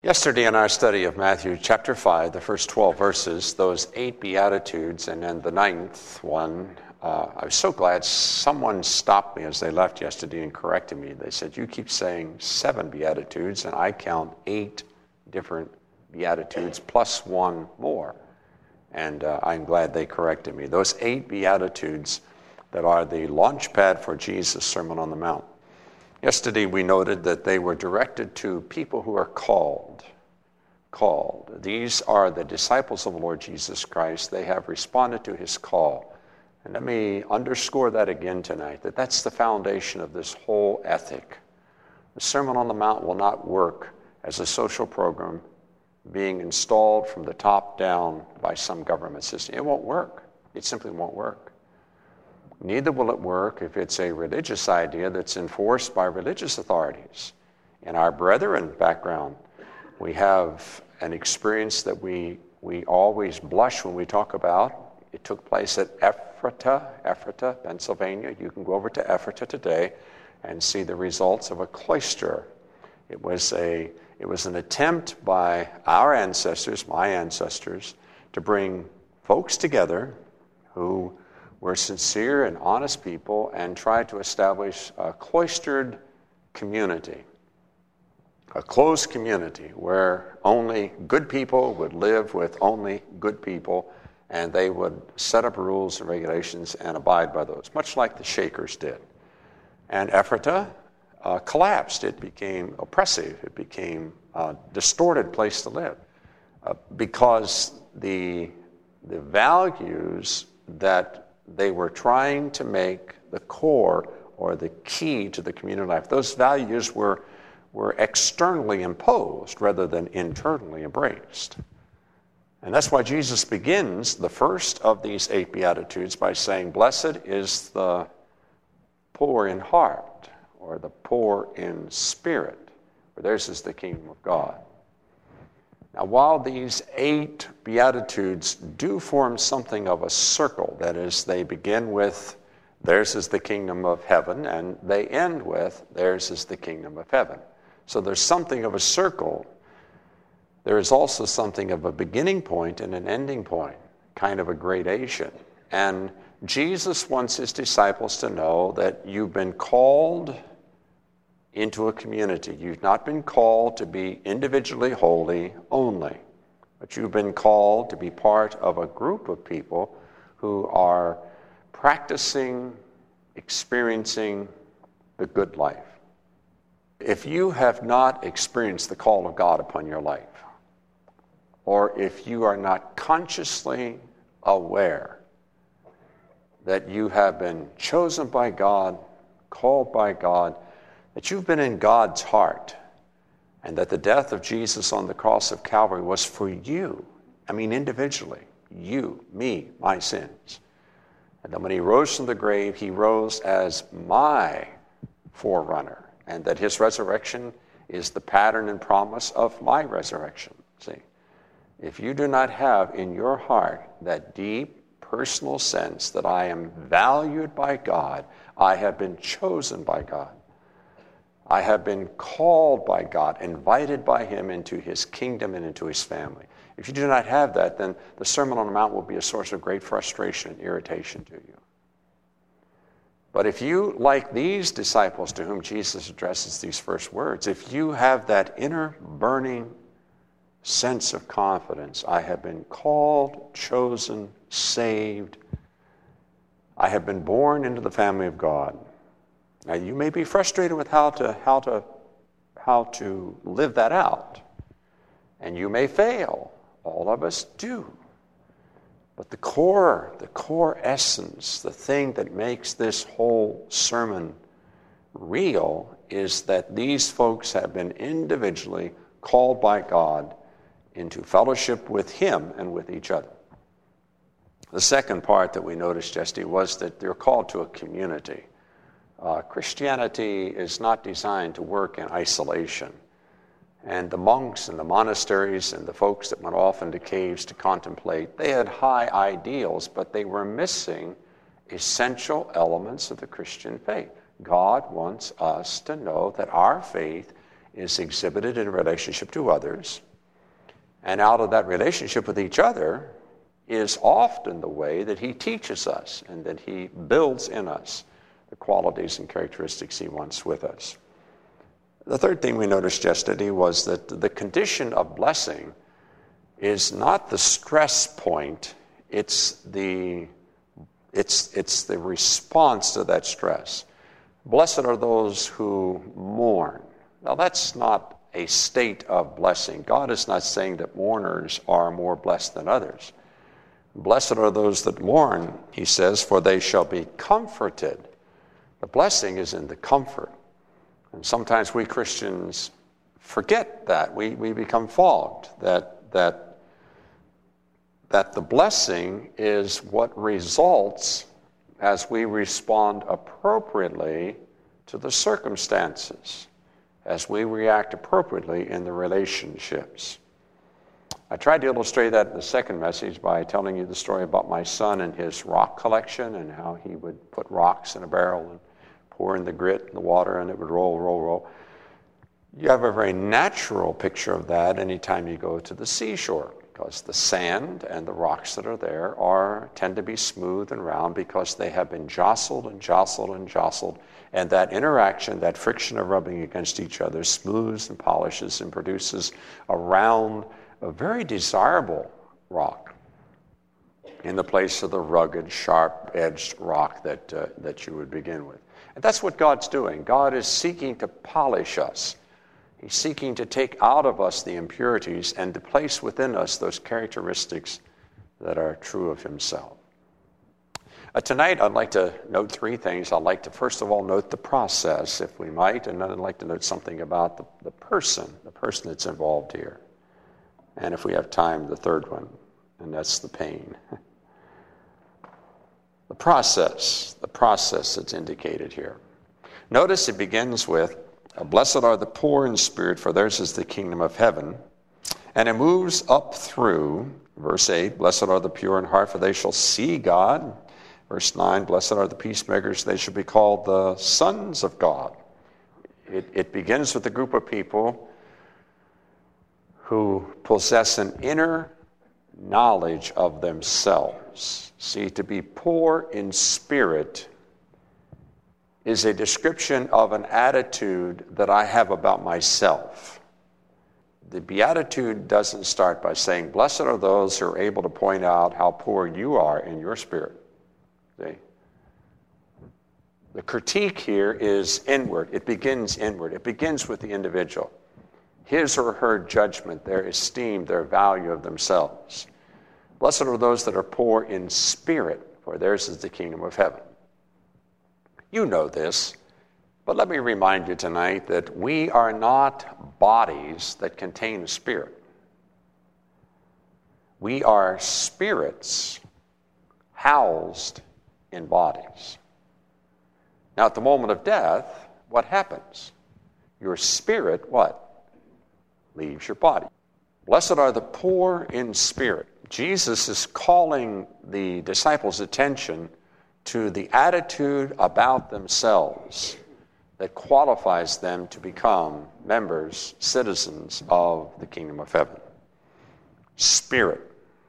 Yesterday in our study of Matthew chapter 5, the first 12 verses, those 8 Beatitudes, and then the 9th one, I was so glad someone stopped me as they left yesterday and corrected me. They said, you keep saying 7 Beatitudes, and I count 8 different Beatitudes plus one more. And I'm glad they corrected me. Those 8 Beatitudes that are the launch pad for Jesus' Sermon on the Mount. Yesterday we noted that they were directed to people who are called. These are the disciples of the Lord Jesus Christ. They have responded to his call. And let me underscore that again tonight, that that's the foundation of this whole ethic. The Sermon on the Mount will not work as a social program being installed from the top down by some government system. It won't work. It simply won't work. Neither will it work if it's a religious idea that's enforced by religious authorities. In our Brethren background, we have an experience that we always blush when we talk about. It took place at Ephrata, Pennsylvania. You can go over to Ephrata today and see the results of a cloister. It was an attempt by our ancestors, my ancestors, to bring folks together who were sincere and honest people and tried to establish a cloistered community, a closed community where only good people would live with only good people, and they would set up rules and regulations and abide by those, much like the Shakers did. And Ephrata collapsed. It became oppressive. It became a distorted place to live because the values that they were trying to make the core or the key to the community life, those values were externally imposed rather than internally embraced. And that's why Jesus begins the first of these 8 Beatitudes by saying, blessed is the poor in heart, or the poor in spirit, for theirs is the kingdom of God. Now, while these 8 Beatitudes do form something of a circle, that is, they begin with, theirs is the kingdom of heaven, and they end with, theirs is the kingdom of heaven. So there's something of a circle. There is also something of a beginning point and an ending point, kind of a gradation. And Jesus wants his disciples to know that you've been called into a community. You've not been called to be individually holy only, but you've been called to be part of a group of people who are practicing, experiencing the good life. If you have not experienced the call of God upon your life, or if you are not consciously aware that you have been chosen by God, called by God, that you've been in God's heart, and that the death of Jesus on the cross of Calvary was for you, individually, you, me, my sins. And that when he rose from the grave, he rose as my forerunner, and that his resurrection is the pattern and promise of my resurrection. See, if you do not have in your heart that deep personal sense that I am valued by God, I have been chosen by God, I have been called by God, invited by him into his kingdom and into his family. If you do not have that, then the Sermon on the Mount will be a source of great frustration and irritation to you. But if you, like these disciples to whom Jesus addresses these first words, if you have that inner burning sense of confidence, I have been called, chosen, saved, I have been born into the family of God. Now, you may be frustrated with how to live that out, and you may fail. All of us do. But the core essence, the thing that makes this whole sermon real is that these folks have been individually called by God into fellowship with him and with each other. The second part that we noticed yesterday was that they're called to a community. Christianity is not designed to work in isolation. And the monks and the monasteries and the folks that went off into caves to contemplate, they had high ideals, but they were missing essential elements of the Christian faith. God wants us to know that our faith is exhibited in relationship to others. And out of that relationship with each other is often the way that he teaches us and that he builds in us the qualities and characteristics he wants with us. The third thing we noticed yesterday was that the condition of blessing is not the stress point, it's the response to that stress. Blessed are those who mourn. Now that's not a state of blessing. God is not saying that mourners are more blessed than others. Blessed are those that mourn, he says, for they shall be comforted. The blessing is in the comfort. And sometimes we Christians forget that. We become fogged, that the blessing is what results as we respond appropriately to the circumstances, as we react appropriately in the relationships. I tried to illustrate that in the second message by telling you the story about my son and his rock collection and how he would put rocks in a barrel and pour in the grit and the water and it would roll. You have a very natural picture of that anytime you go to the seashore, because the sand and the rocks that are there tend to be smooth and round because they have been jostled, and that interaction, that friction of rubbing against each other smooths and polishes and produces a round, a very desirable rock in the place of the rugged, sharp-edged rock that you would begin with. And that's what God's doing. God is seeking to polish us. He's seeking to take out of us the impurities and to place within us those characteristics that are true of himself. Tonight, I'd like to note three things. I'd like to, first of all, note the process, if we might, and then I'd like to note something about the person that's involved here. And if we have time, the third one, and that's the pain. The process that's indicated here. Notice it begins with, blessed are the poor in spirit, for theirs is the kingdom of heaven. And it moves up through, verse 8, blessed are the pure in heart, for they shall see God. Verse 9, blessed are the peacemakers, they shall be called the sons of God. It begins with a group of people who possess an inner knowledge of themselves. See, to be poor in spirit is a description of an attitude that I have about myself. The beatitude doesn't start by saying, blessed are those who are able to point out how poor you are in your spirit. See? The critique here is inward. It begins inward. It begins with the individual. His or her judgment, their esteem, their value of themselves. Blessed are those that are poor in spirit, for theirs is the kingdom of heaven. You know this, but let me remind you tonight that we are not bodies that contain a spirit. We are spirits housed in bodies. Now, at the moment of death, what happens? Your spirit, what? Leaves your body. Blessed are the poor in spirit. Jesus is calling the disciples' attention to the attitude about themselves that qualifies them to become members, citizens of the kingdom of heaven. Spirit.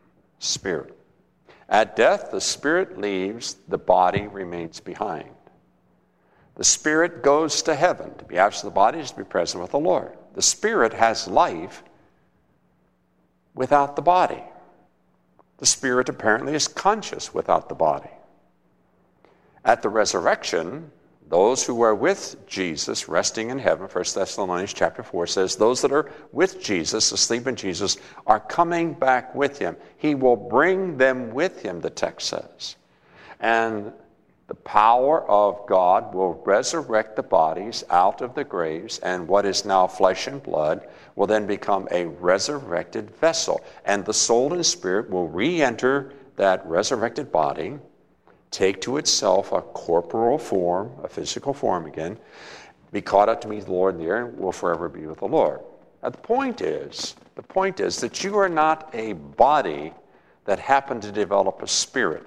At death, the spirit leaves, the body remains behind. The spirit goes to heaven. To be absent of the body is to be present with the Lord. The spirit has life without the body. The spirit apparently is conscious without the body. At the resurrection, those who are with Jesus, resting in heaven, 1 Thessalonians chapter 4 says, those that are with Jesus, asleep in Jesus, are coming back with him. He will bring them with him, the text says. And the power of God will resurrect the bodies out of the graves, and what is now flesh and blood will then become a resurrected vessel. And the soul and spirit will re-enter that resurrected body, take to itself a corporal form, a physical form again, be caught up to meet the Lord in the air, and will forever be with the Lord. Now, the point is that you are not a body that happened to develop a spirit.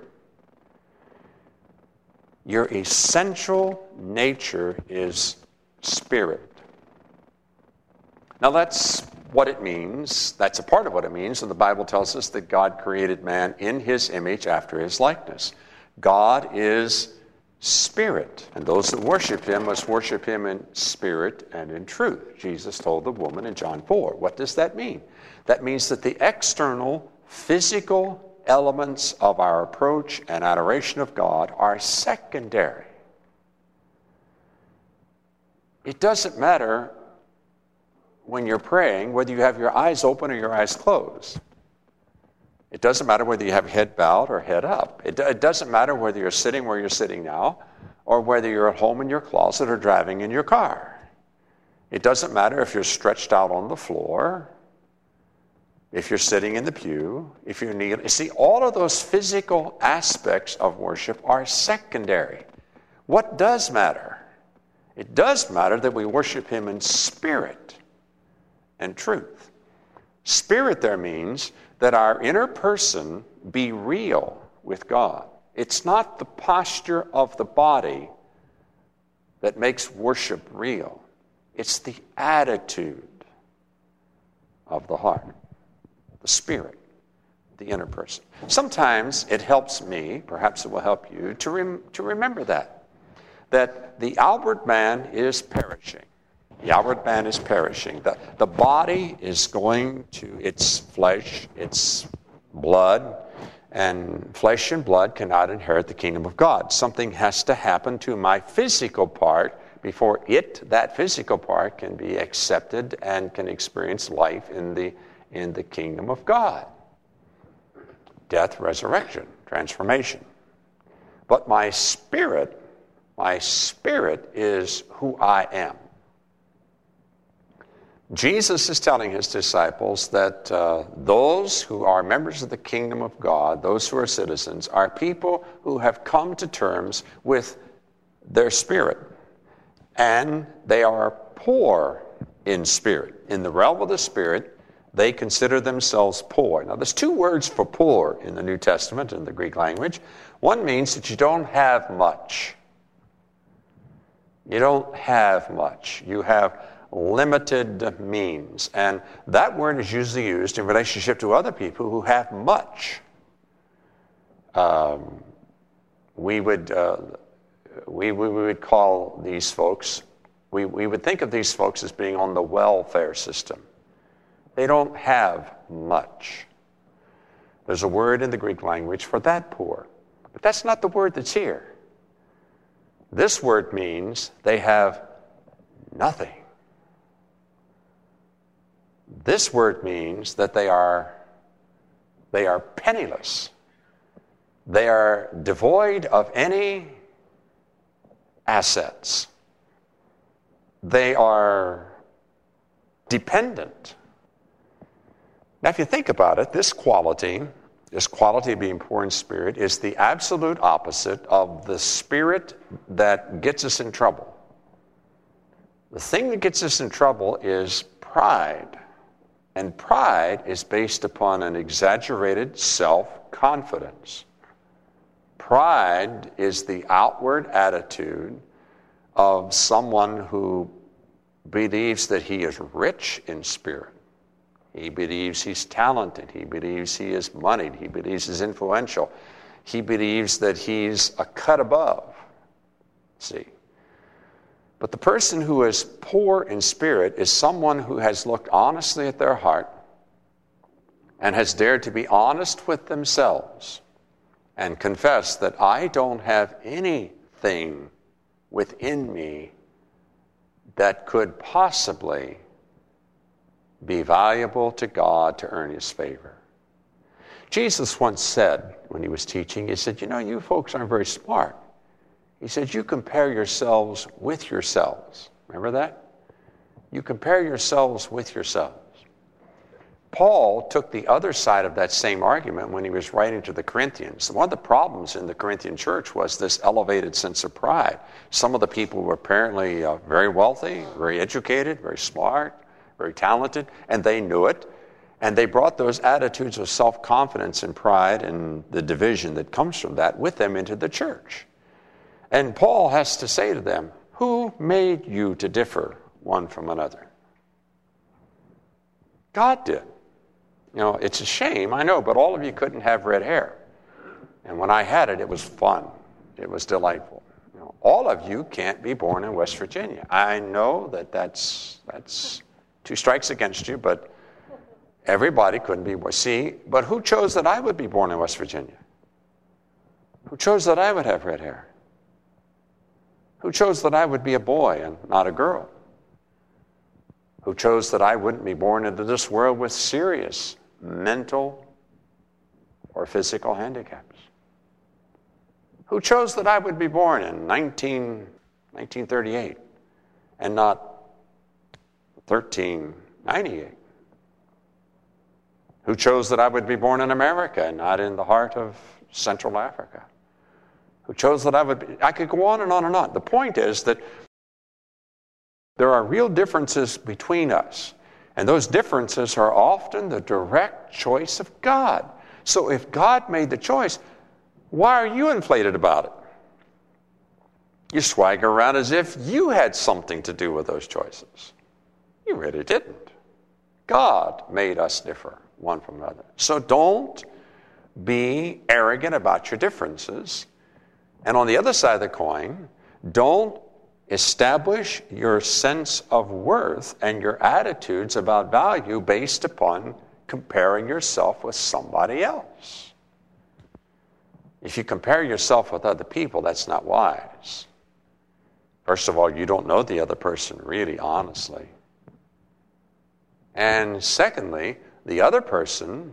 Your essential nature is spirit. Now that's what it means. That's a part of what it means. And the Bible tells us that God created man in his image after his likeness. God is spirit, and those that worship him must worship him in spirit and in truth. Jesus told the woman in John 4. What does that mean? That means that the external, physical elements of our approach and adoration of God are secondary. It doesn't matter when you're praying whether you have your eyes open or your eyes closed. It doesn't matter whether you have head bowed or head up. It doesn't matter whether you're sitting where you're sitting now or whether you're at home in your closet or driving in your car. It doesn't matter if you're stretched out on the floor, if you're sitting in the pew, if you're kneeling. See, all of those physical aspects of worship are secondary. What does matter? It does matter that we worship him in spirit and truth. Spirit there means that our inner person be real with God. It's not the posture of the body that makes worship real. It's the attitude of the heart, the spirit, the inner person. Sometimes it helps me, perhaps it will help you, to remember that the outward man is perishing. The outward man is perishing. The body is going to its flesh, its blood, and flesh and blood cannot inherit the kingdom of God. Something has to happen to my physical part before that physical part, can be accepted and can experience life in the kingdom of God. Death, resurrection, transformation. But my spirit is who I am. Jesus is telling his disciples that those who are members of the kingdom of God, those who are citizens, are people who have come to terms with their spirit. And they are poor in spirit. In the realm of the spirit, they consider themselves poor. Now, there's two words for poor in the New Testament, in the Greek language. One means that you don't have much. You don't have much. You have limited means. And that word is usually used in relationship to other people who have much. We would call these folks, we would think of these folks as being on the welfare system. They don't have much. There's a word in the Greek language for that poor. But that's not the word that's here. This word means they have nothing. This word means that they are penniless. They are devoid of any assets. They are dependent. Now, if you think about it, this quality of being poor in spirit, is the absolute opposite of the spirit that gets us in trouble. The thing that gets us in trouble is pride. And pride is based upon an exaggerated self-confidence. Pride is the outward attitude of someone who believes that he is rich in spirit. He believes he's talented. He believes he is moneyed. He believes he's influential. He believes that he's a cut above. See? But the person who is poor in spirit is someone who has looked honestly at their heart and has dared to be honest with themselves and confess that I don't have anything within me that could possibly be valuable to God to earn his favor. Jesus once said, when he was teaching, he said, you folks aren't very smart. He said, you compare yourselves with yourselves. Remember that? You compare yourselves with yourselves. Paul took the other side of that same argument when he was writing to the Corinthians. One of the problems in the Corinthian church was this elevated sense of pride. Some of the people were apparently very wealthy, very educated, very smart, very talented, and they knew it. And they brought those attitudes of self-confidence and pride and the division that comes from that with them into the church. And Paul has to say to them, who made you to differ one from another? God did. It's a shame, I know, but all of you couldn't have red hair. And when I had it, it was fun. It was delightful. All of you can't be born in West Virginia. I know that's 2 strikes against you, but everybody couldn't be born. See, but who chose that I would be born in West Virginia? Who chose that I would have red hair? Who chose that I would be a boy and not a girl? Who chose that I wouldn't be born into this world with serious mental or physical handicaps? Who chose that I would be born in 1938 and not 1398? Who chose that I would be born in America and not in the heart of Central Africa? Who chose that I could go on and on and on. The point is that there are real differences between us, and those differences are often the direct choice of God. So if God made the choice, why are you inflated about it? You swagger around as if you had something to do with those choices. You really didn't. God made us differ one from another. So don't be arrogant about your differences. And on the other side of the coin, don't establish your sense of worth and your attitudes about value based upon comparing yourself with somebody else. If you compare yourself with other people, that's not wise. First of all, you don't know the other person really, honestly. And secondly, the other person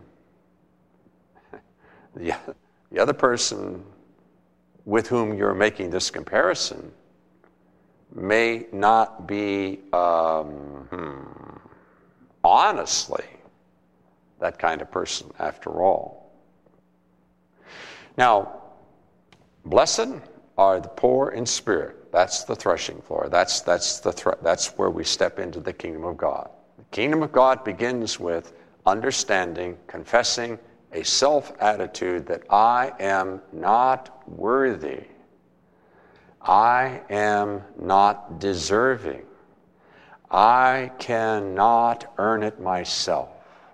with whom you're making this comparison may not be, honestly, that kind of person after all. Now, blessed are the poor in spirit. That's the threshing floor. That's where we step into the kingdom of God. The kingdom of God begins with understanding, confessing a self-attitude that I am not worthy. I am not deserving. I cannot earn it myself.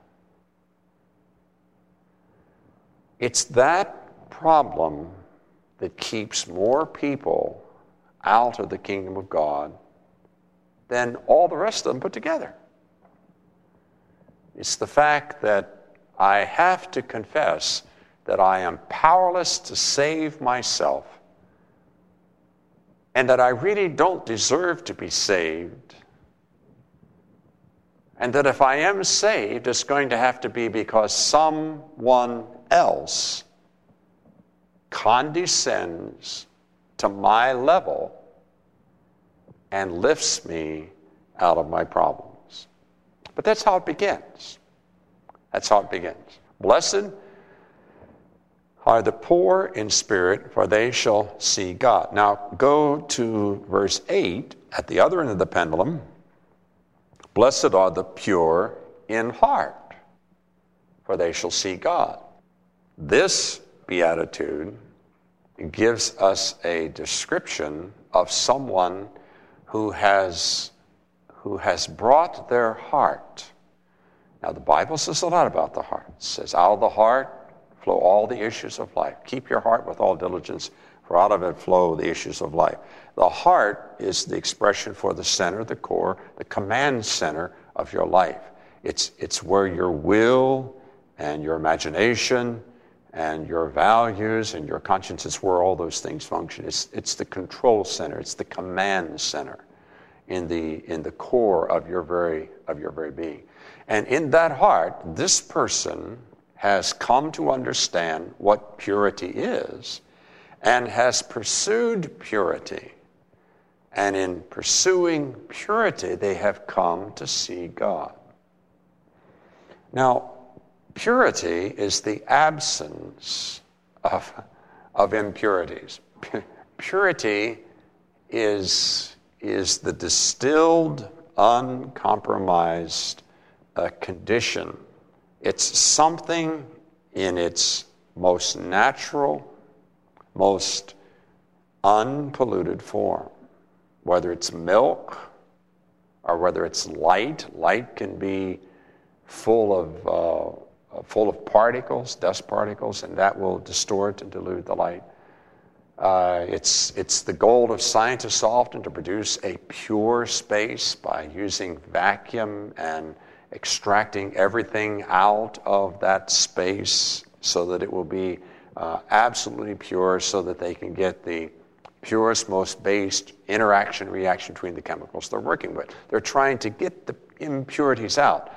It's that problem that keeps more people out of the kingdom of God than all the rest of them put together. It's the fact that I have to confess that I am powerless to save myself and that I really don't deserve to be saved, and that if I am saved, it's going to have to be because someone else condescends to my level and lifts me out of my problems. But that's how it begins. That's how it begins. Blessed are the poor in spirit, for they shall see God. Now go to verse 8 at the other end of the pendulum. Blessed are the pure in heart, for they shall see God. This beatitude gives us a description of someone who has brought their heart. Now, the Bible says a lot about the heart. It says, out of the heart flow all the issues of life. Keep your heart with all diligence, for out of it flow the issues of life. The heart is the expression for the center, the core, the command center of your life. It's where your will and your imagination and your values and your conscience, it's where all those things function. It's the control center. It's the command center in the core of your very being. And in that heart, this person has come to understand what purity is and has pursued purity. And in pursuing purity, they have come to see God. Now, purity is the absence of impurities. Purity is the distilled, uncompromised condition. It's something in its most natural, most unpolluted form. Whether it's milk or whether it's light. Light can be full of particles, dust particles, and that will distort and dilute the light. It's the goal of scientists often to produce a pure space by using vacuum and extracting everything out of that space so that it will be absolutely pure, so that they can get the purest, most based reaction between the chemicals they're working with. They're trying to get the impurities out.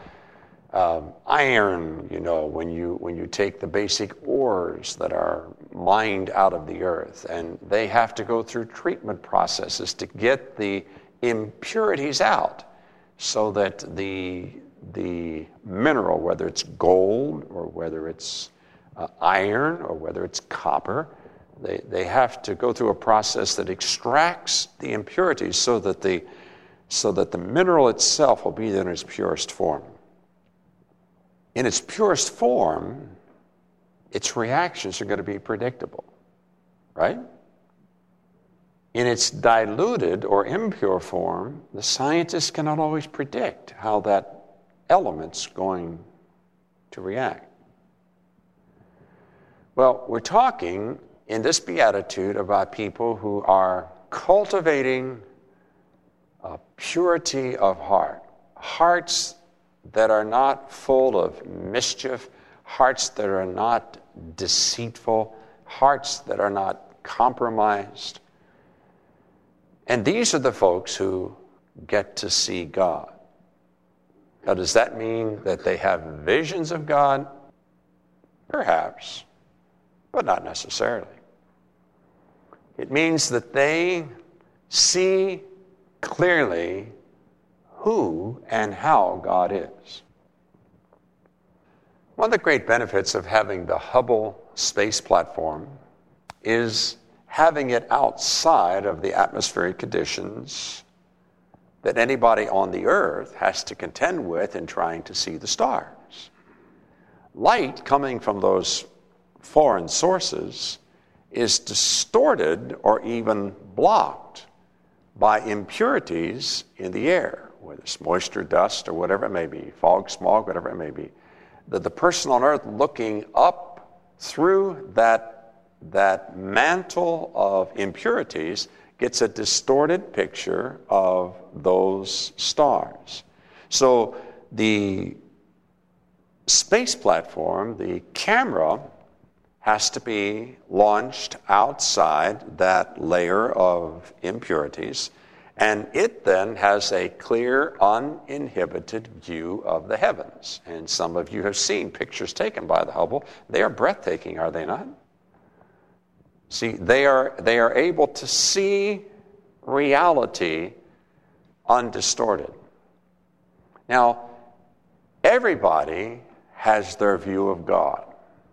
Iron, when you take the basic ores that are mined out of the earth, and they have to go through treatment processes to get the impurities out, so that the mineral, whether it's gold or whether it's iron or whether it's copper, they have to go through a process that extracts the impurities so that the mineral itself will be in its purest form. In its purest form, its reactions are going to be predictable, right? In its diluted or impure form, the scientists cannot always predict how that element's going to react. Well, we're talking in this beatitude about people who are cultivating a purity of heart, hearts that are not full of mischief, hearts that are not deceitful, hearts that are not compromised. And these are the folks who get to see God. Now, does that mean that they have visions of God? Perhaps, but not necessarily. It means that they see clearly who and how God is. One of the great benefits of having the Hubble space platform is having it outside of the atmospheric conditions that anybody on the earth has to contend with in trying to see the stars. Light coming from those foreign sources is distorted or even blocked by impurities in the air, whether it's moisture, dust, or whatever it may be, fog, smog, whatever it may be. The person on earth looking up through that mantle of impurities gets a distorted picture of those stars. So the space platform, the camera, has to be launched outside that layer of impurities, and it then has a clear, uninhibited view of the heavens. And some of you have seen pictures taken by the Hubble. They are breathtaking, are they not? See, they are able to see reality undistorted. Now, everybody has their view of God.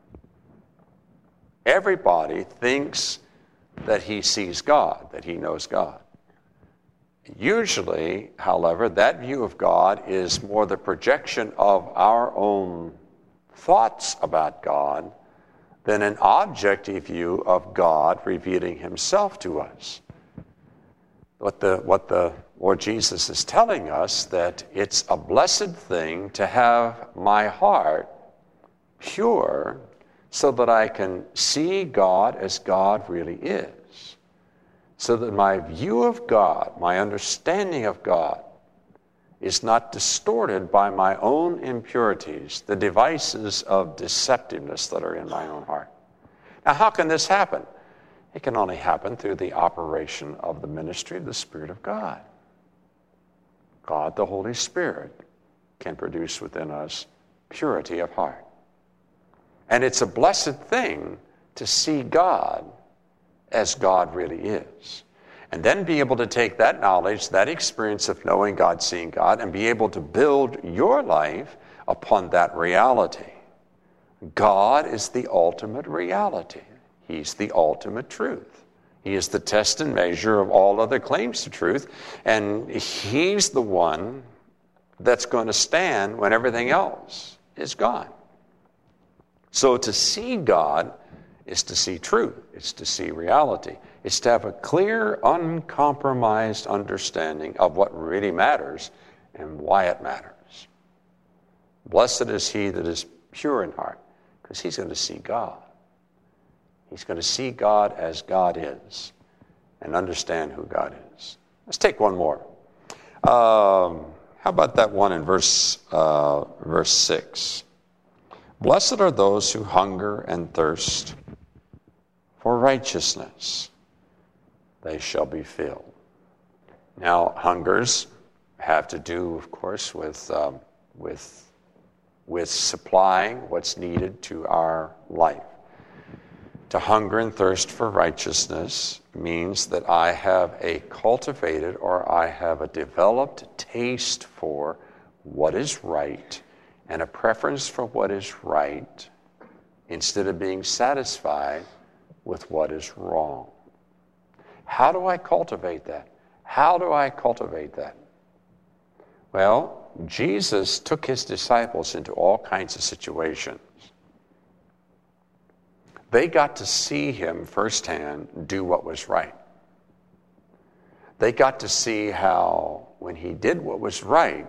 Everybody thinks that he sees God, that he knows God. Usually, however, that view of God is more the projection of our own thoughts about God than an objective view of God revealing himself to us. What the Lord Jesus is telling us, that it's a blessed thing to have my heart pure so that I can see God as God really is. So that my view of God, my understanding of God, is not distorted by my own impurities, the devices of deceptiveness that are in my own heart. Now, how can this happen? It can only happen through the operation of the ministry of the Spirit of God. God, the Holy Spirit, can produce within us purity of heart. And it's a blessed thing to see God as God really is. And then be able to take that knowledge, that experience of knowing God, seeing God, and be able to build your life upon that reality. God is the ultimate reality. He's the ultimate truth. He is the test and measure of all other claims to truth. And he's the one that's going to stand when everything else is gone. So to see God is to see truth. It's to see reality. It's to have a clear, uncompromised understanding of what really matters and why it matters. Blessed is he that is pure in heart, because he's going to see God. He's going to see God as God is and understand who God is. Let's take one more. How about that one in verse 6? Blessed are those who hunger and thirst for righteousness. They shall be filled. Now, hungers have to do, of course, with supplying what's needed to our life. To hunger and thirst for righteousness means that I have a cultivated or I have a developed taste for what is right and a preference for what is right instead of being satisfied with what is wrong. How do I cultivate that? How do I cultivate that? Well, Jesus took his disciples into all kinds of situations. They got to see him firsthand do what was right. They got to see how when he did what was right,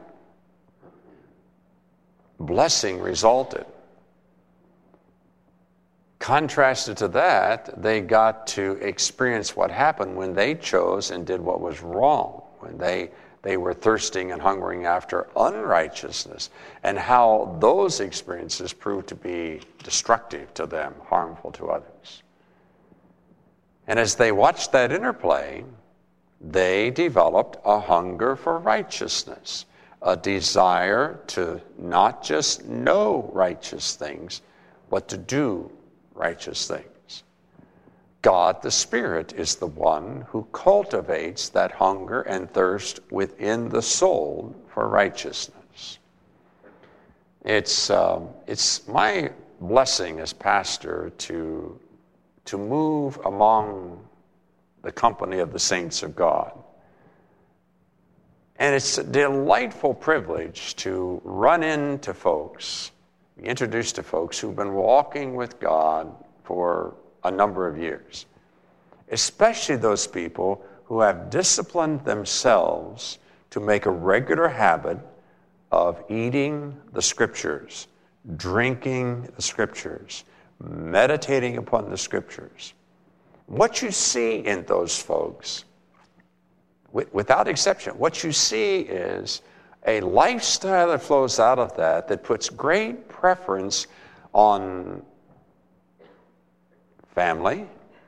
blessing resulted. Contrasted to that, they got to experience what happened when they chose and did what was wrong, when they were thirsting and hungering after unrighteousness, and how those experiences proved to be destructive to them, harmful to others. And as they watched that interplay, they developed a hunger for righteousness, a desire to not just know righteous things, but to do righteous things. God the Spirit is the one who cultivates that hunger and thirst within the soul for righteousness. It's my blessing as pastor to move among the company of the saints of God. And it's a delightful privilege to run into folks, be introduced to folks who've been walking with God for a number of years, especially those people who have disciplined themselves to make a regular habit of eating the Scriptures, drinking the Scriptures, meditating upon the Scriptures. What you see in those folks, without exception, what you see is a lifestyle that flows out of that puts great preference on family,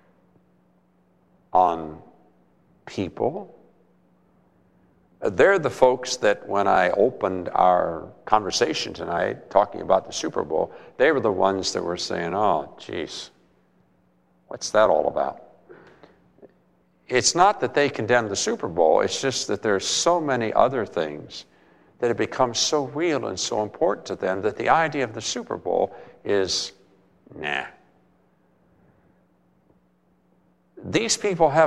on people. They're the folks that when I opened our conversation tonight, talking about the Super Bowl, they were the ones that were saying, oh, geez, what's that all about? It's not that they condemn the Super Bowl, it's just that there's so many other things that have become so real and so important to them that the idea of the Super Bowl is, nah. These people have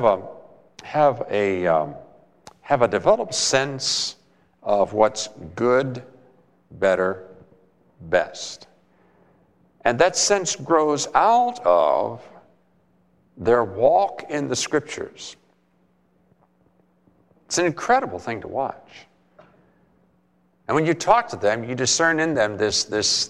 a developed sense of what's good, better, best. And that sense grows out of their walk in the Scriptures. It's an incredible thing to watch. And when you talk to them, you discern in them this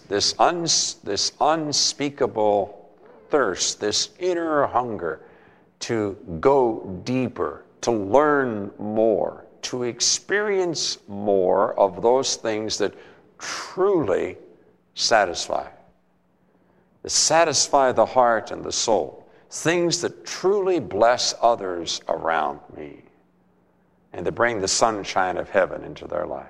unspeakable thirst, this inner hunger to go deeper, to learn more, to experience more of those things that truly satisfy. That satisfy the heart and the soul. Things that truly bless others around me. And to bring the sunshine of heaven into their lives.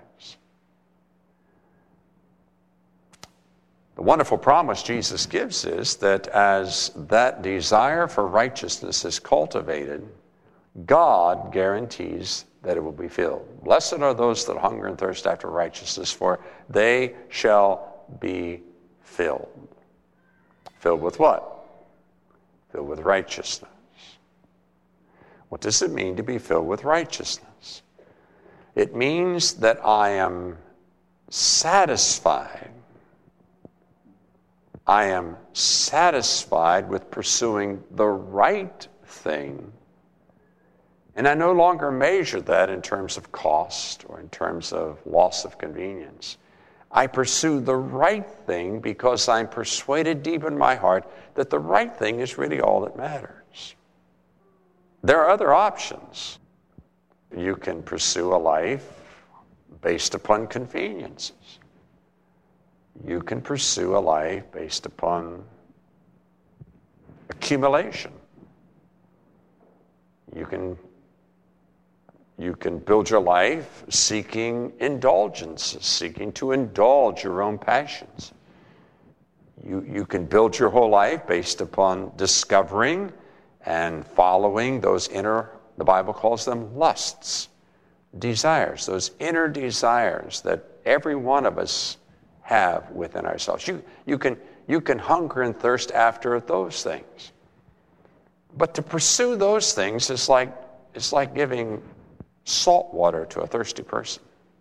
The wonderful promise Jesus gives is that as that desire for righteousness is cultivated, God guarantees that it will be filled. Blessed are those that hunger and thirst after righteousness, for they shall be filled. Filled with what? Filled with righteousness. What does it mean to be filled with righteousness? It means that I am satisfied. I am satisfied with pursuing the right thing. And I no longer measure that in terms of cost or in terms of loss of convenience. I pursue the right thing because I'm persuaded deep in my heart that the right thing is really all that matters. There are other options. You can pursue a life based upon conveniences. You can pursue a life based upon accumulation. You can build your life seeking indulgences, seeking to indulge your own passions. You can build your whole life based upon discovering and following those inner, the Bible calls them lusts, desires, those inner desires that every one of us have within ourselves. You can hunger and thirst after those things. But to pursue those things is like giving salt water to a thirsty person.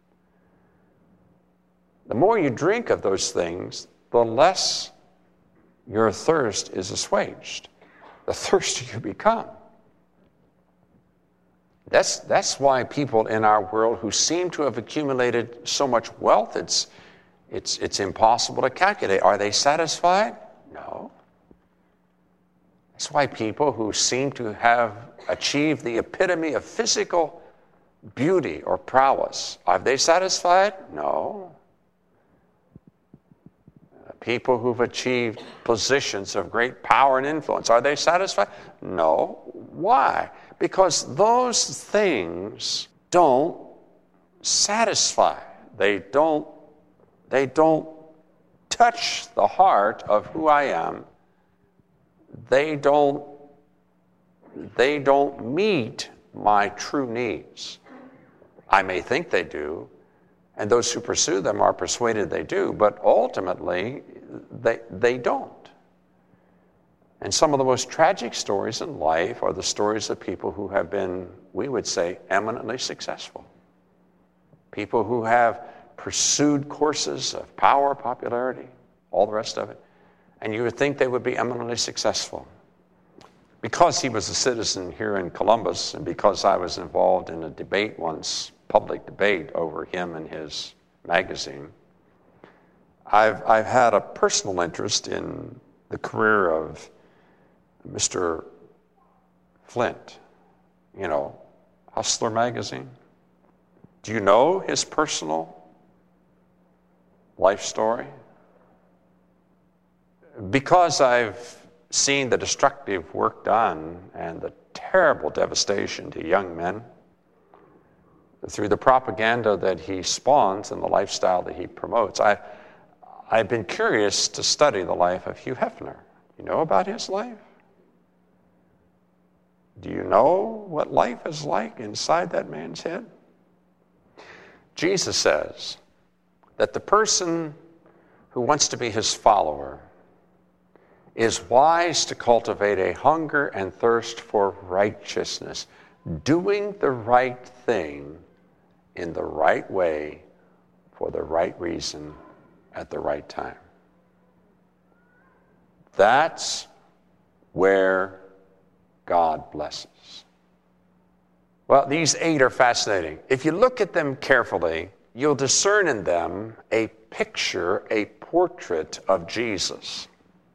The more you drink of those things, the less your thirst is assuaged, the thirstier you become. That's why people in our world who seem to have accumulated so much wealth, it's impossible to calculate. Are they satisfied? No. That's why people who seem to have achieved the epitome of physical beauty or prowess, are they satisfied? No. People who've achieved positions of great power and influence, are they satisfied? No. Why? Because those things don't satisfy. They don't touch the heart of who I am. They don't meet my true needs. I may think they do, and those who pursue them are persuaded they do, but ultimately they don't. And some of the most tragic stories in life are the stories of people who have been, we would say, eminently successful. People who have pursued courses of power, popularity, all the rest of it, and you would think they would be eminently successful. Because he was a citizen here in Columbus, and because I was involved in a debate once, public debate over him and his magazine, I've had a personal interest in the career of Mr. Flint, Hustler magazine. Do you know his personal life story? Because I've seen the destructive work done and the terrible devastation to young men through the propaganda that he spawns and the lifestyle that he promotes, I've been curious to study the life of Hugh Hefner. You know about his life? Do you know what life is like inside that man's head? Jesus says that the person who wants to be his follower is wise to cultivate a hunger and thirst for righteousness, doing the right thing in the right way for the right reason at the right time. That's where God blesses. Well, these 8 are fascinating. If you look at them carefully, you'll discern in them a picture, a portrait of Jesus.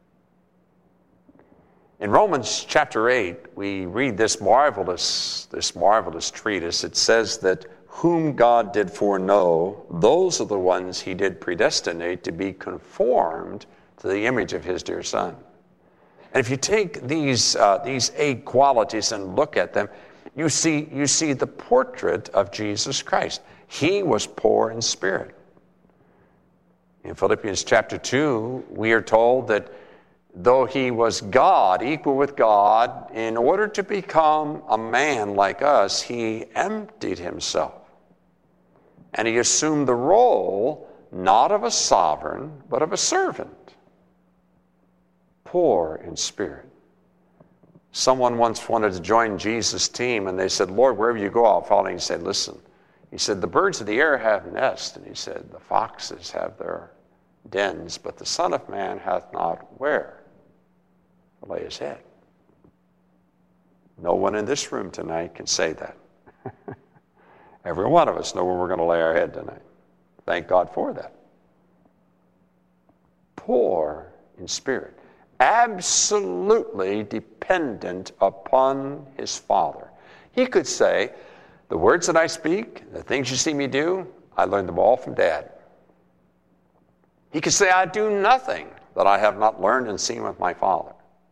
In Romans chapter 8, we read this marvelous treatise. It says that whom God did foreknow, those are the ones he did predestinate to be conformed to the image of his dear Son. And if you take these 8 qualities and look at them, you see the portrait of Jesus Christ. He was poor in spirit. In Philippians chapter 2, we are told that though he was God, equal with God, in order to become a man like us, he emptied himself. And he assumed the role not of a sovereign, but of a servant. Poor in spirit. Someone once wanted to join Jesus' team, and they said, Lord, wherever you go, I'll follow. And he said, listen. He said, the birds of the air have nests. And he said, the foxes have their dens, but the Son of Man hath not where to lay his head. No one in this room tonight can say that. Every one of us know where we're going to lay our head tonight. Thank God for that. poor in spirit, absolutely dependent upon his Father. He could say, the words that I speak, the things you see me do, I learned them all from Dad. He could say, I do nothing that I have not learned and seen with my Father.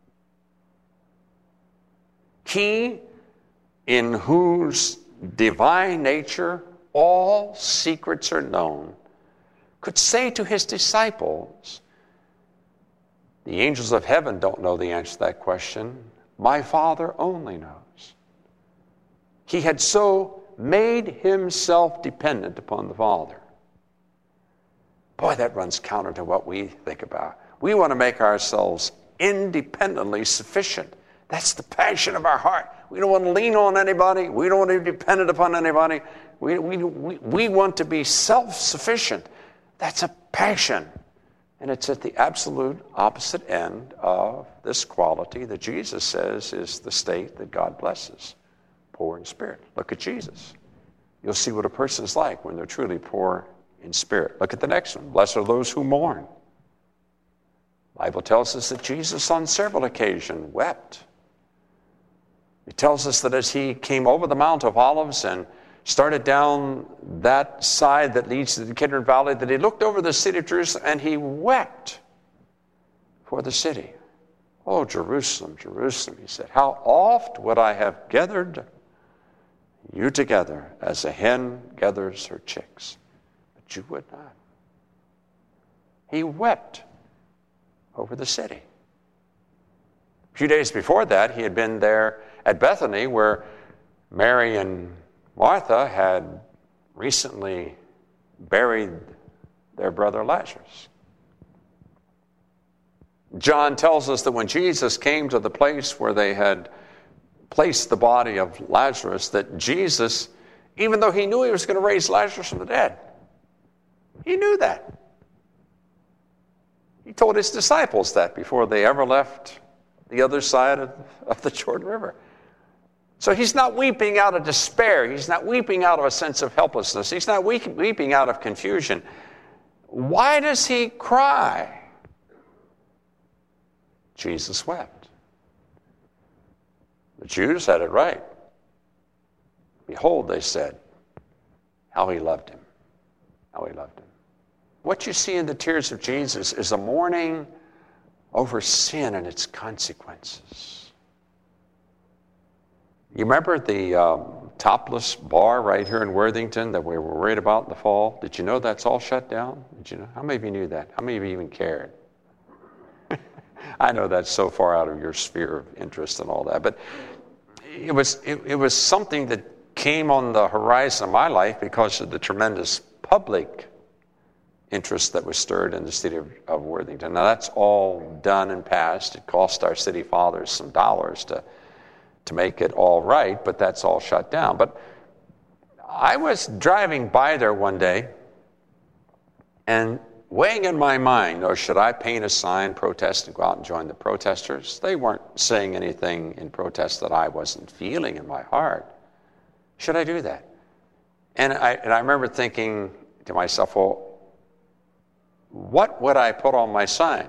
He, in whose divine nature all secrets are known, could say to his disciples, the angels of heaven don't know the answer to that question. My Father only knows. He had so made himself dependent upon the Father. Boy, that runs counter to what we think about. We want to make ourselves independently sufficient. That's the passion of our heart. We don't want to lean on anybody. We don't want to be dependent upon anybody. We want to be self-sufficient. That's a passion. And it's at the absolute opposite end of this quality that Jesus says is the state that God blesses. Poor in spirit. Look at Jesus. You'll see what a person is like when they're truly poor in spirit. Look at the next one. Blessed are those who mourn. The Bible tells us that Jesus on several occasions wept. It tells us that as he came over the Mount of Olives and started down that side that leads to the Kidron Valley, that he looked over the city of Jerusalem and he wept for the city. Oh, Jerusalem, Jerusalem, he said, how oft would I have gathered you together as a hen gathers her chicks, but you would not. He wept over the city. A few days before that, he had been there at Bethany where Mary and Martha had recently buried their brother Lazarus. John tells us that when Jesus came to the place where they had placed the body of Lazarus, that Jesus, even though he knew he was going to raise Lazarus from the dead, he knew that. He told his disciples that before they ever left the other side of the Jordan River. So he's not weeping out of despair. He's not weeping out of a sense of helplessness. He's not weeping out of confusion. Why does he cry? Jesus wept. The Jews had it right. Behold, they said, how he loved him. How he loved him. What you see in the tears of Jesus is a mourning over sin and its consequences. You remember the topless bar right here in Worthington that we were worried about in the fall? Did you know that's all shut down? Did you know? How many of you knew that? How many of you even cared? I know that's so far out of your sphere of interest and all that, but it was something that came on the horizon of my life because of the tremendous public interest that was stirred in the city of Worthington. Now that's all done and passed. It cost our city fathers some dollars to make it all right, but that's all shut down. But I was driving by there one day and weighing in my mind, or should I paint a sign, protest, and go out and join the protesters? They weren't saying anything in protest that I wasn't feeling in my heart. Should I do that? And I remember thinking to myself, well, what would I put on my sign?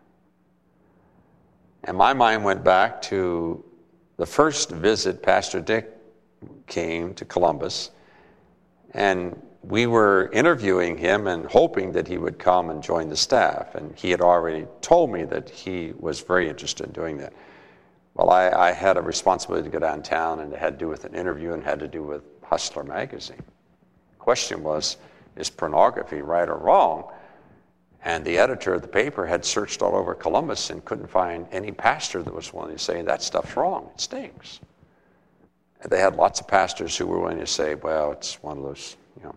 And my mind went back to the first visit Pastor Dick came to Columbus, and we were interviewing him and hoping that he would come and join the staff. And he had already told me that he was very interested in doing that. Well, I had a responsibility to go downtown, and it had to do with an interview and had to do with Hustler magazine. The question was, is pornography right or wrong? And the editor of the paper had searched all over Columbus and couldn't find any pastor that was willing to say that stuff's wrong. It stinks. And they had lots of pastors who were willing to say, well, it's one of those,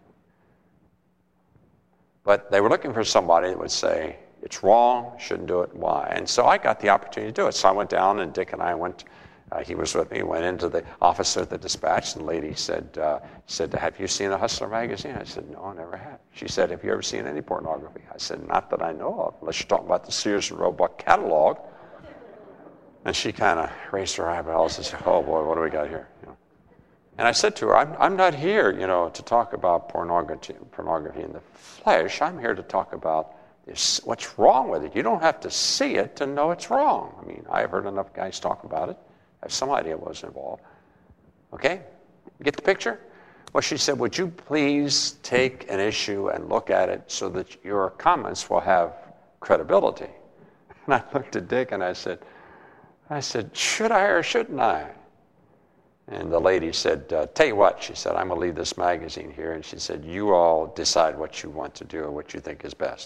But they were looking for somebody that would say, it's wrong, shouldn't do it, why? And so I got the opportunity to do it. So I went down, and Dick and I went, he was with me, went into the office at the Dispatch, and the lady said, have you seen a Hustler magazine? I said, no, I never have. She said, have you ever seen any pornography? I said, not that I know of, unless you're talking about the Sears and Roebuck catalog. And she kind of raised her eyebrows and said, oh boy, what do we got here? And I said to her, I'm not here, to talk about pornography in the flesh. I'm here to talk about What's wrong with it? You don't have to see it to know it's wrong. I mean, I've heard enough guys talk about it. I have some idea what was involved. Okay? Get the picture? Well, she said, would you please take an issue and look at it so that your comments will have credibility? And I looked at Dick and I said, should I or shouldn't I? And the lady said, tell you what, she said, I'm going to leave this magazine here. And she said, you all decide what you want to do or what you think is best.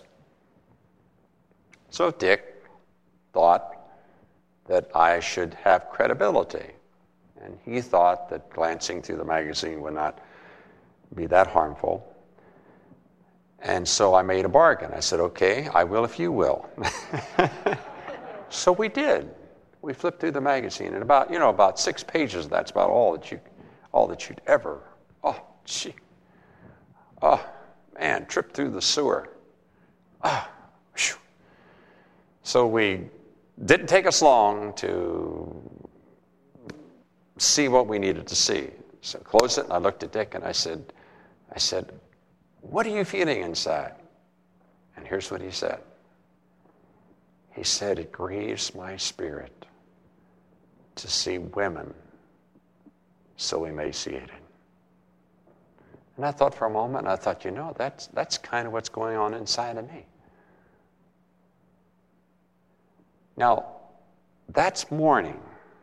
So Dick thought that I should have credibility. And he thought that glancing through the magazine would not be that harmful. And so I made a bargain. I said, okay, I will if you will. So we did. We flipped through the magazine, and about 6 pages of that's about all that you'd ever, trip through the sewer. So we didn't take us long to see what we needed to see. So I closed it, and I looked at Dick, and I said, what are you feeling inside? And here's what he said. He said, it grieves my spirit to see women so emaciated. And I thought for a moment, and I thought, that's kind of what's going on inside of me. Now, that's mourning.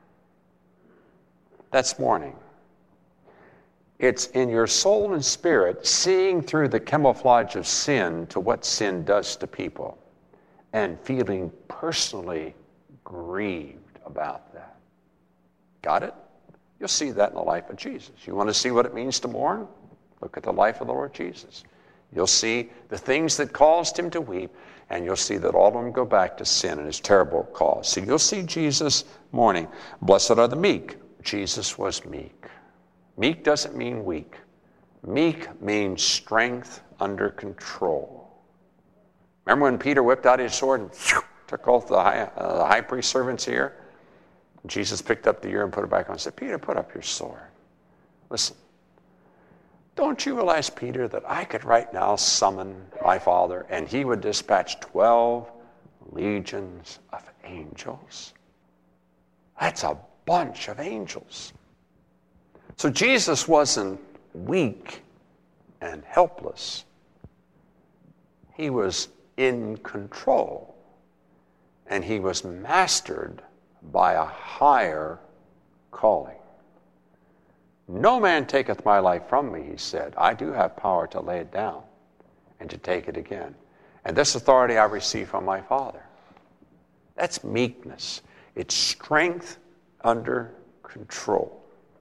That's mourning. It's in your soul and spirit seeing through the camouflage of sin to what sin does to people and feeling personally grieved about that. Got it? You'll see that in the life of Jesus. You want to see what it means to mourn? Look at the life of the Lord Jesus. You'll see the things that caused him to weep, and you'll see that all of them go back to sin and his terrible cause. So you'll see Jesus mourning. Blessed are the meek. Jesus was meek. Meek doesn't mean weak. Meek means strength under control. Remember when Peter whipped out his sword and took off the high priest's servant's ear? Jesus picked up the ear and put it back on and said, Peter, put up your sword. Listen, don't you realize, Peter, that I could right now summon my Father and he would dispatch 12 legions of angels? That's a bunch of angels. So Jesus wasn't weak and helpless. He was in control, and he was mastered by a higher calling. No man taketh my life from me, he said. I do have power to lay it down and to take it again. And this authority I receive from my Father. That's meekness. It's strength under control.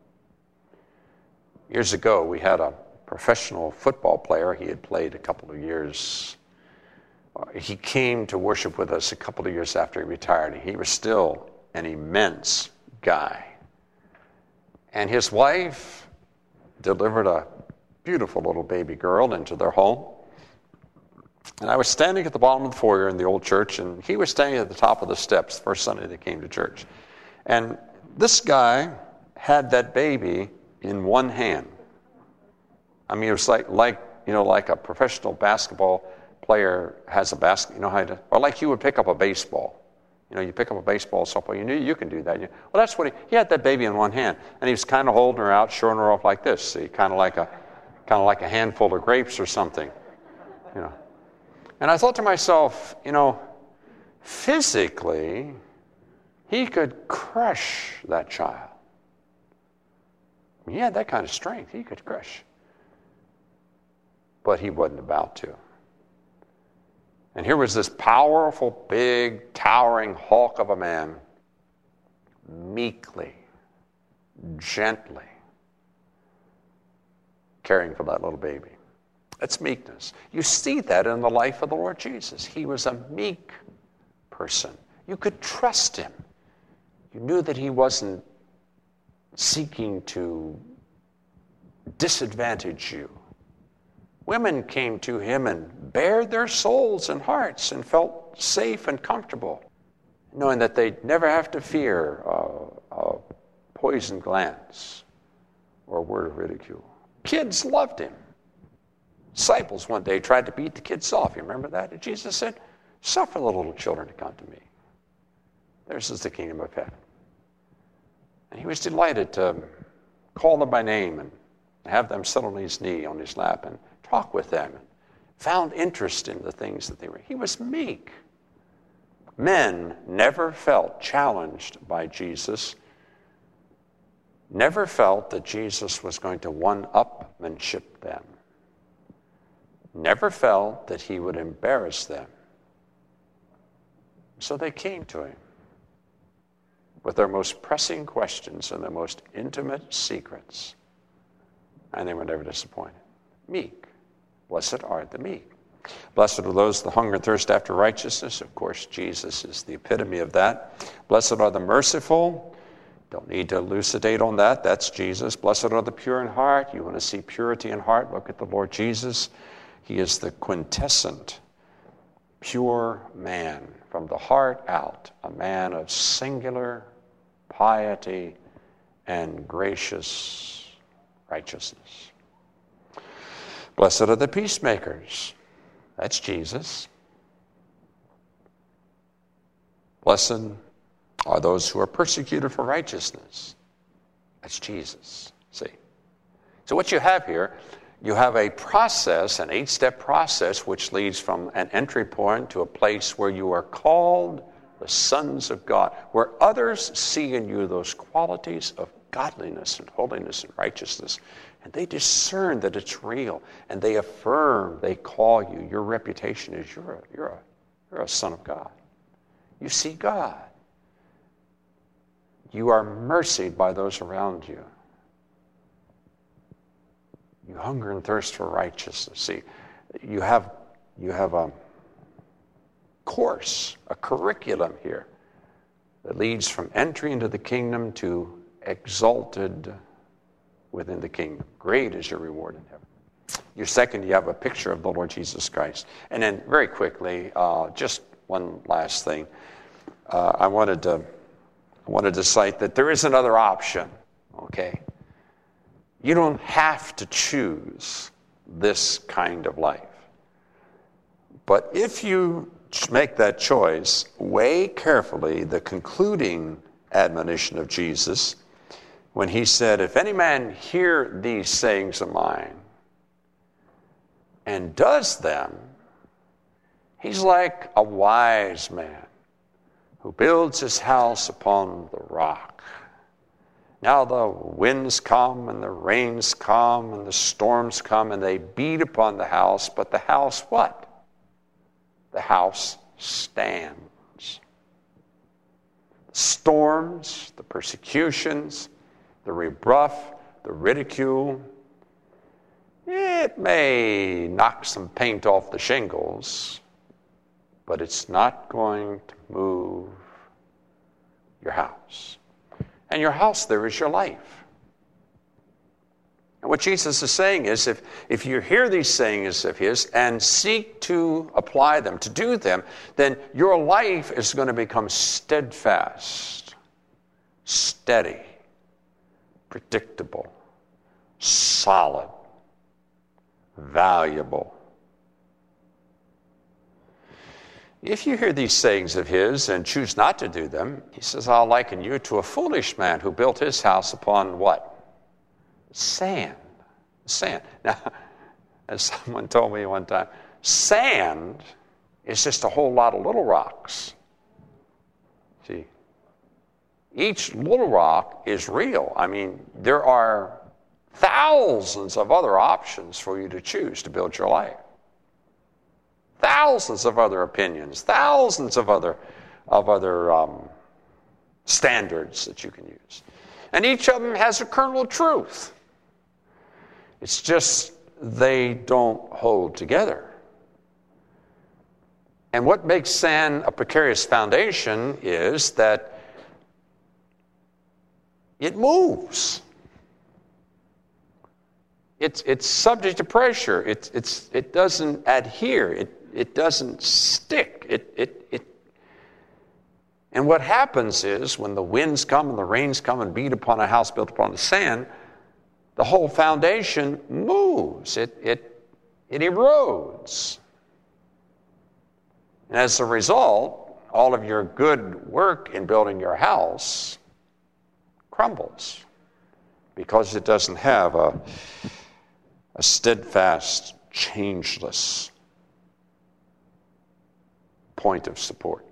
Years ago, we had a professional football player. He had played a couple of years. He came to worship with us a couple of years after he retired. He was still an immense guy. And his wife delivered a beautiful little baby girl into their home. And I was standing at the bottom of the foyer in the old church, and he was standing at the top of the steps the first Sunday they came to church. And this guy had that baby in one hand. I mean, it was like a professional basketball player has a basket, or like you would pick up a baseball. You pick up a baseball, softball, you can do that. Well, that's what he had that baby in one hand, and he was kind of holding her out, showing her off like this, see, kind of like a handful of grapes or something, And I thought to myself, physically, he could crush that child. He had that kind of strength. He could crush. But he wasn't about to. And here was this powerful, big, towering hulk of a man, meekly, gently caring for that little baby. That's meekness. You see that in the life of the Lord Jesus. He was a meek person. You could trust him. You knew that he wasn't seeking to disadvantage you. Women came to him and bared their souls and hearts and felt safe and comfortable, knowing that they'd never have to fear a poisoned glance or a word of ridicule. Kids loved him. Disciples one day tried to beat the kids off. You remember that? And Jesus said, Suffer the little children to come to me. Theirs is the kingdom of heaven. And he was delighted to call them by name and have them sit on his knee, on his lap, and talk with them, and found interest in the things that they were. He was meek. Men never felt challenged by Jesus, never felt that Jesus was going to one-upmanship them, never felt that he would embarrass them. So they came to him with their most pressing questions and their most intimate secrets, and they were never disappointed. Meek. Blessed are the meek. Blessed are those that hunger and thirst after righteousness. Of course, Jesus is the epitome of that. Blessed are the merciful. Don't need to elucidate on that. That's Jesus. Blessed are the pure in heart. You want to see purity in heart? Look at the Lord Jesus. He is the quintessent pure man, from the heart out, a man of singular piety and gracious righteousness. Blessed are the peacemakers. That's Jesus. Blessed are those who are persecuted for righteousness. That's Jesus. See? So what you have here, you have a process, an 8-step process, which leads from an entry point to a place where you are called the sons of God, where others see in you those qualities of godliness and holiness and righteousness, and they discern that it's real, and they affirm, they call you. Your reputation is you're a son of God. You see God. You are mercied by those around you. You hunger and thirst for righteousness. See, you have a course, a curriculum here that leads from entry into the kingdom to exalted within the kingdom. Great is your reward in heaven. Your second, you have a picture of the Lord Jesus Christ. And then very quickly, just one last thing. I wanted to cite that there is another option, okay? You don't have to choose this kind of life. But if you make that choice, weigh carefully the concluding admonition of Jesus when he said, if any man hear these sayings of mine and does them, he's like a wise man who builds his house upon the rock. Now the winds come and the rains come and the storms come and they beat upon the house, but the house what? The house stands. The storms, the persecutions, the rebuff, the ridicule, it may knock some paint off the shingles, but it's not going to move your house. And your house there is your life. And what Jesus is saying is, if you hear these sayings of his and seek to apply them, to do them, then your life is going to become steadfast, steady, predictable, solid, valuable. If you hear these sayings of his and choose not to do them, he says, I'll liken you to a foolish man who built his house upon what? Sand. Sand. Now, as someone told me one time, sand is just a whole lot of little rocks. See, each little rock is real. I mean, there are thousands of other options for you to choose to build your life. Thousands of other opinions, thousands of other standards that you can use. And each of them has a kernel of truth. It's just they don't hold together. And what makes sand a precarious foundation is that it moves. It's subject to pressure. It doesn't adhere. It doesn't stick. And what happens is when the winds come and the rains come and beat upon a house built upon the sand, the whole foundation moves. It erodes. And as a result, all of your good work in building your house crumbles because it doesn't have a steadfast, changeless point of support.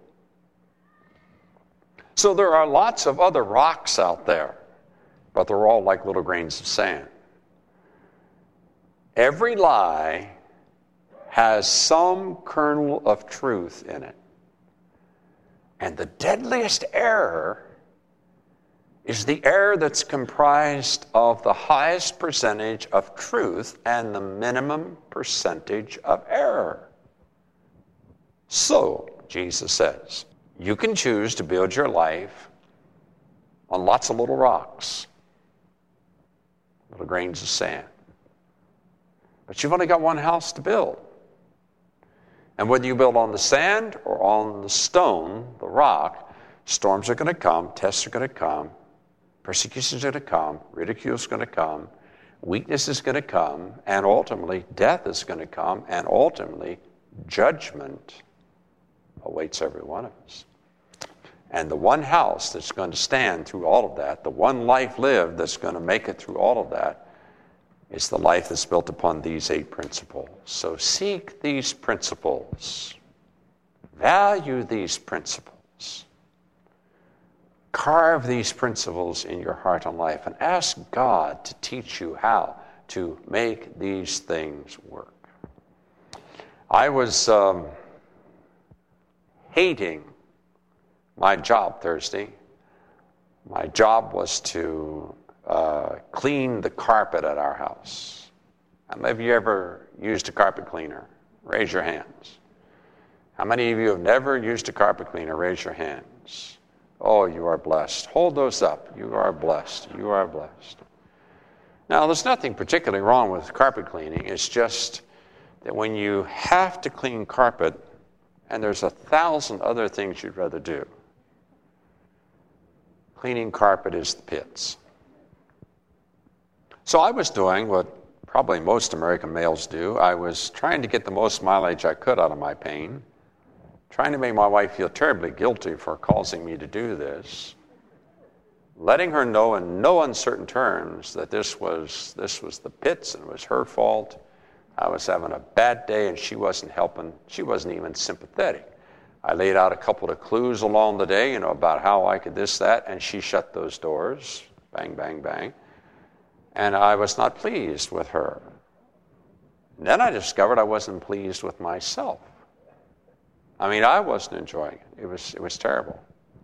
So there are lots of other rocks out there, but they're all like little grains of sand. Every lie has some kernel of truth in it. And the deadliest error is the error that's comprised of the highest percentage of truth and the minimum percentage of error. So, Jesus says, you can choose to build your life on lots of little rocks, little grains of sand. But you've only got one house to build. And whether you build on the sand or on the stone, the rock, storms are going to come, tests are going to come, persecutions are going to come, ridicule is going to come, weakness is going to come, and ultimately death is going to come, and ultimately judgment awaits every one of us. And the one house that's going to stand through all of that, the one life lived that's going to make it through all of that, is the life that's built upon these 8 principles. So seek these principles. Value these principles. Carve these principles in your heart and life and ask God to teach you how to make these things work. I was hating my job Thursday. My job was to clean the carpet at our house. How many of you ever used a carpet cleaner? Raise your hands. How many of you have never used a carpet cleaner? Raise your hands. Oh, you are blessed. Hold those up. You are blessed. You are blessed. Now, there's nothing particularly wrong with carpet cleaning. It's just that when you have to clean carpet, and there's 1,000 other things you'd rather do, cleaning carpet is the pits. So I was doing what probably most American males do. I was trying to get the most mileage I could out of my pain, trying to make my wife feel terribly guilty for causing me to do this, letting her know in no uncertain terms that this was the pits and it was her fault. I was having a bad day and she wasn't helping. She wasn't even sympathetic. I laid out a couple of clues along the day, about how I could this, that, and she shut those doors. Bang, bang, bang. And I was not pleased with her. And then I discovered I wasn't pleased with myself. I wasn't enjoying it. It was terrible.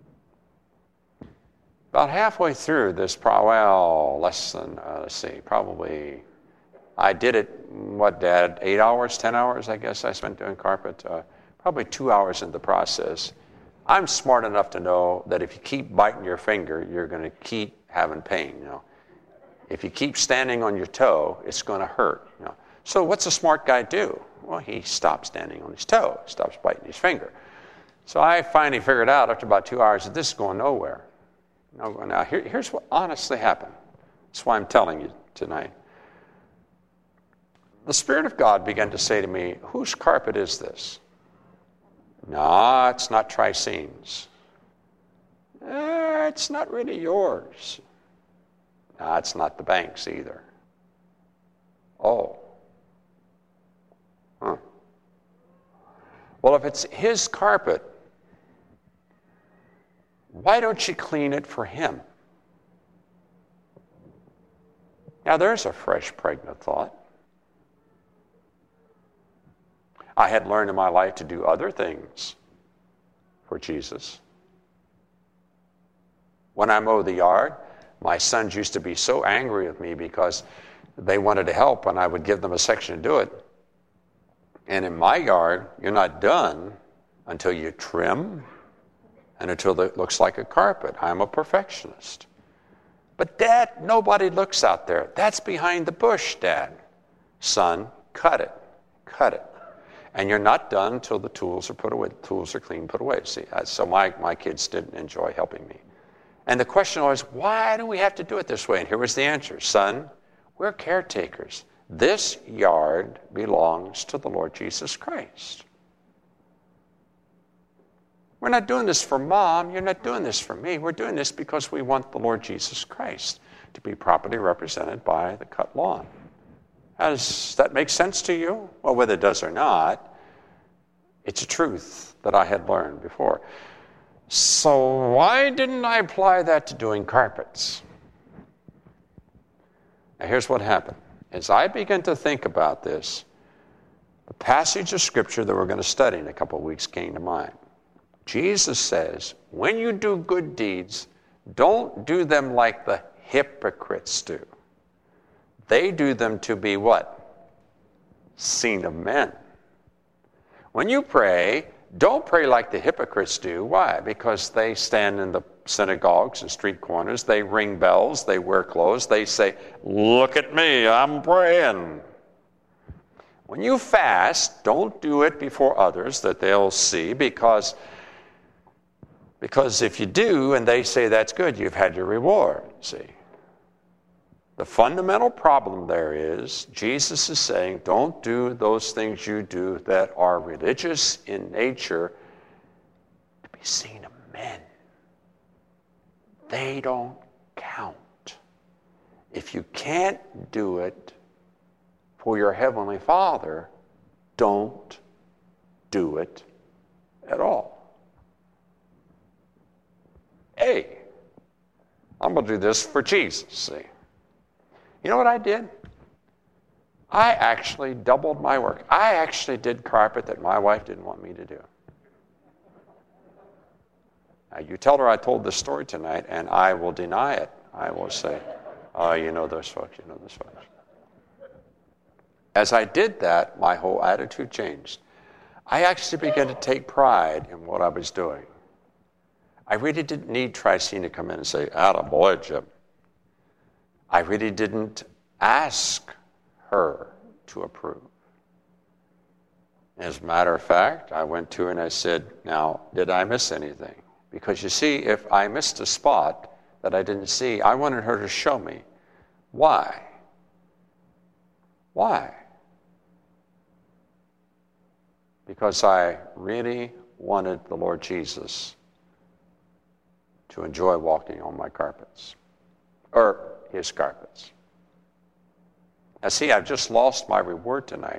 About halfway through this, less than, probably, I did it, Dad, 8 hours, 10 hours, I guess I spent doing carpet. Probably 2 hours in the process. I'm smart enough to know that if you keep biting your finger, you're going to keep having pain. If you keep standing on your toe, it's going to hurt. So what's a smart guy do? Well, he stops standing on his toe, stops biting his finger. So I finally figured out after about 2 hours that this is going nowhere. Now here's what honestly happened. That's why I'm telling you tonight. The Spirit of God began to say to me, whose carpet is this? No, it's not Tricine's. It's not really yours. No, it's not the bank's either. Oh. Huh. Well, if it's his carpet, why don't you clean it for him? Now, there's a fresh, pregnant thought. I had learned in my life to do other things for Jesus. When I mowed the yard, my sons used to be so angry with me because they wanted to help and I would give them a section to do it. And in my yard, you're not done until you trim and until it looks like a carpet. I'm a perfectionist. But Dad, nobody looks out there. That's behind the bush, Dad. Son, cut it. Cut it. And you're not done until the tools are put away. The tools are clean, put away. See, so my kids didn't enjoy helping me. And the question was, why do we have to do it this way? And here was the answer. Son, we're caretakers. This yard belongs to the Lord Jesus Christ. We're not doing this for Mom. You're not doing this for me. We're doing this because we want the Lord Jesus Christ to be properly represented by the cut lawn. Does that make sense to you? Well, whether it does or not, it's a truth that I had learned before. So why didn't I apply that to doing carpets? Now here's what happened. As I began to think about this, the passage of Scripture that we're going to study in a couple of weeks came to mind. Jesus says, when you do good deeds, don't do them like the hypocrites do. They do them to be what? Seen of men. When you pray, don't pray like the hypocrites do. Why? Because they stand in the synagogues and street corners. They ring bells. They wear clothes. They say, look at me, I'm praying. When you fast, don't do it before others that they'll see, because if you do and they say that's good, you've had your reward, see. The fundamental problem there is Jesus is saying, don't do those things you do that are religious in nature to be seen of men. They don't count. If you can't do it for your Heavenly Father, don't do it at all. Hey, I'm going to do this for Jesus, see. You know what I did? I actually doubled my work. I actually did carpet that my wife didn't want me to do. Now, you tell her I told this story tonight, and I will deny it. I will say, oh, you know those folks, you know those folks. As I did that, my whole attitude changed. I actually began to take pride in what I was doing. I really didn't need Tricine to come in and say, attaboy, Jim. I really didn't ask her to approve. As a matter of fact, I went to her and I said, now, did I miss anything? Because you see, if I missed a spot that I didn't see, I wanted her to show me. Why? Why? Because I really wanted the Lord Jesus to enjoy walking on my carpets. Or his carpets. Now see, I've just lost my reward tonight.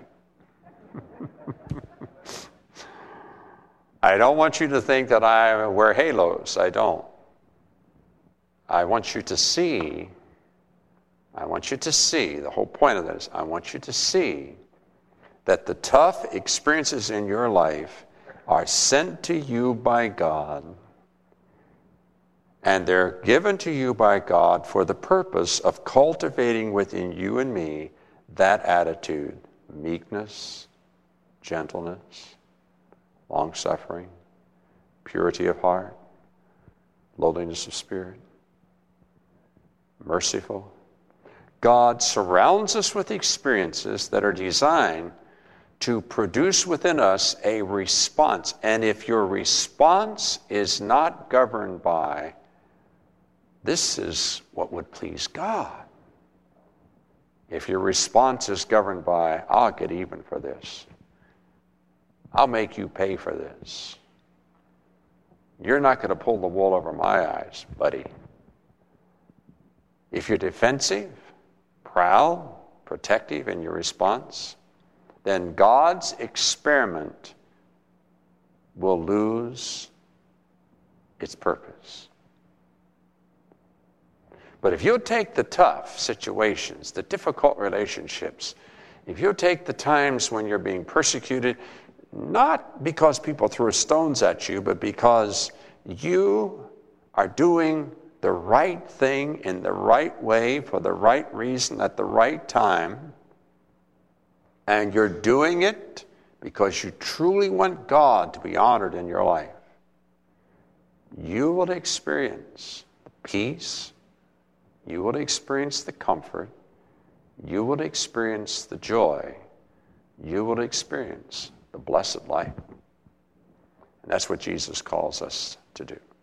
I don't want you to think that I wear halos. I don't. I want you to see, the whole point of this, I want you to see that the tough experiences in your life are sent to you by God, and they're given to you by God for the purpose of cultivating within you and me that attitude, meekness, gentleness, long-suffering, purity of heart, lowliness of spirit, merciful. God surrounds us with experiences that are designed to produce within us a response. And if your response is not governed by, this is what would please God. If your response is governed by, I'll get even for this. I'll make you pay for this. You're not going to pull the wool over my eyes, buddy. If you're defensive, proud, protective in your response, then God's experiment will lose its purpose. But if you'll take the tough situations, the difficult relationships, if you'll take the times when you're being persecuted, not because people throw stones at you, but because you are doing the right thing in the right way for the right reason at the right time, and you're doing it because you truly want God to be honored in your life, you will experience the peace, you will experience the comfort, you will experience the joy, you will experience the blessed life. And that's what Jesus calls us to do.